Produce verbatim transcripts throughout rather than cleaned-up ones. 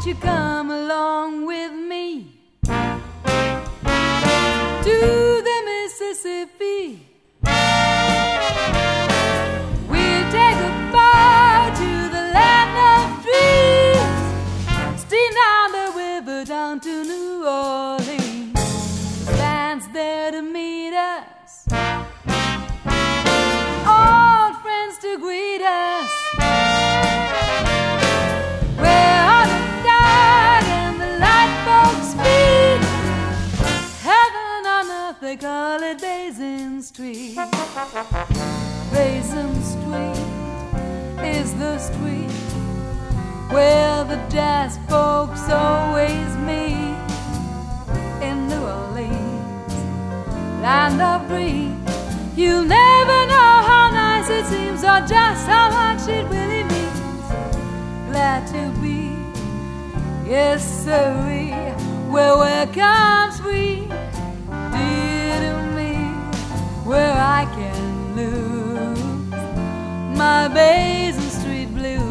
you come along with me to the Mississippi? We'll take a boat to the land of dreams, steam down the river down to New Orleans. The band's there to meet us, old friends to greet us. We're on the dock and the light folks speak. Heaven on earth, they call it Basin Street. Basin Street is the street where the jazz folks always meet. In New Orleans, land of dreams, you'll never know how nice it seems or just how much it really means. Glad to be, yes sirree, where welcome sweet, dear to me, where I can lose my Basin Street blues.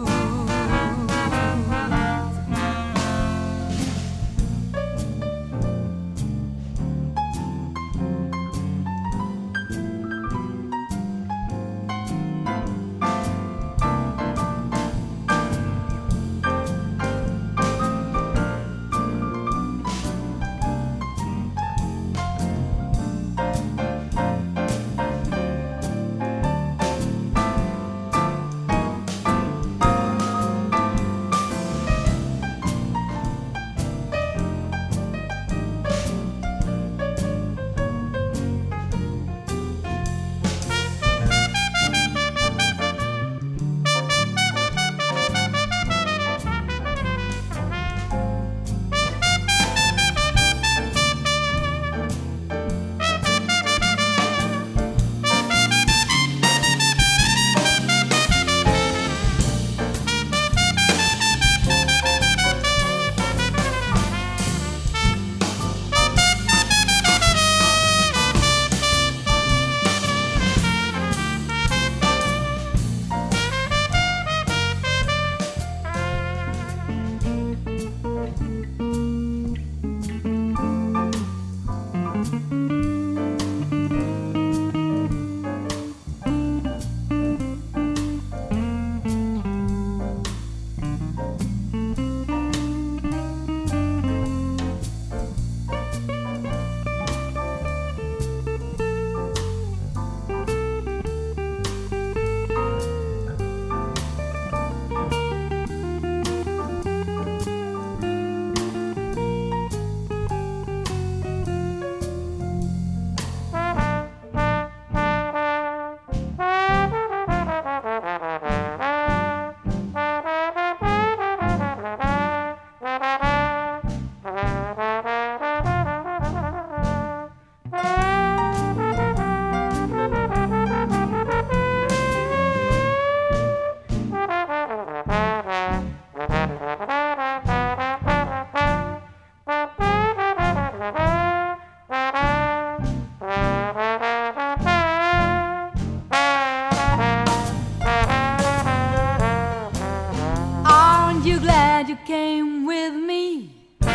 You came with me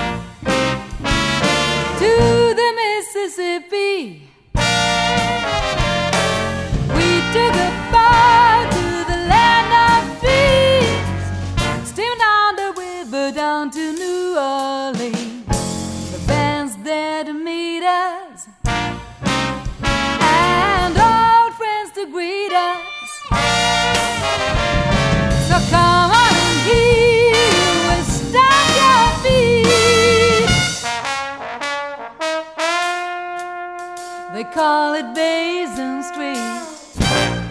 to the Mississippi. We took a boat to the land of dreams, steamed down the river down to New Orleans. The band's there to meet us and old friends to greet us. So come on and hear. They call it Basin Street.